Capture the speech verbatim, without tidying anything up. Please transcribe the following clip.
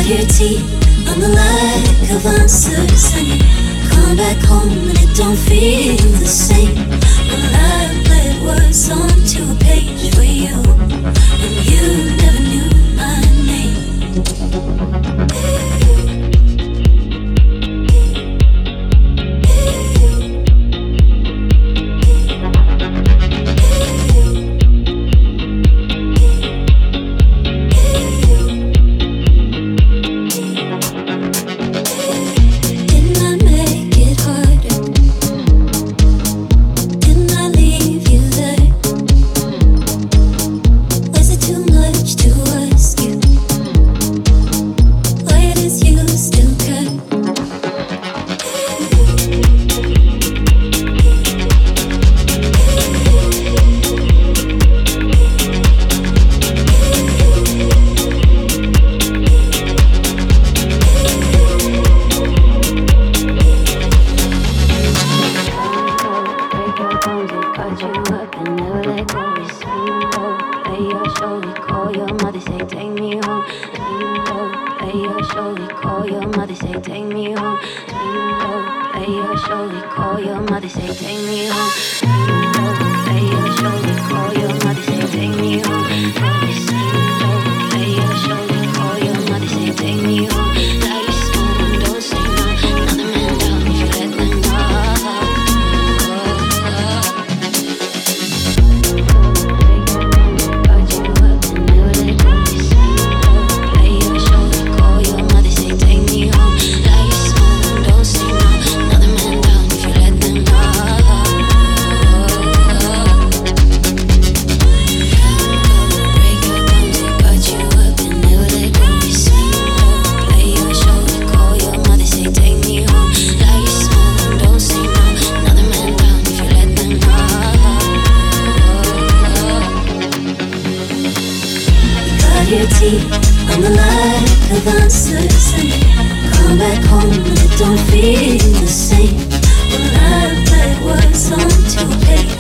your teeth on the lack of answers, and you come back home and it don't feel the same. Well, I played words onto a page for you, and you never knew my name. Your teeth on the lack of answers, and you come back home and it don't feel the same. Well, I played words onto a page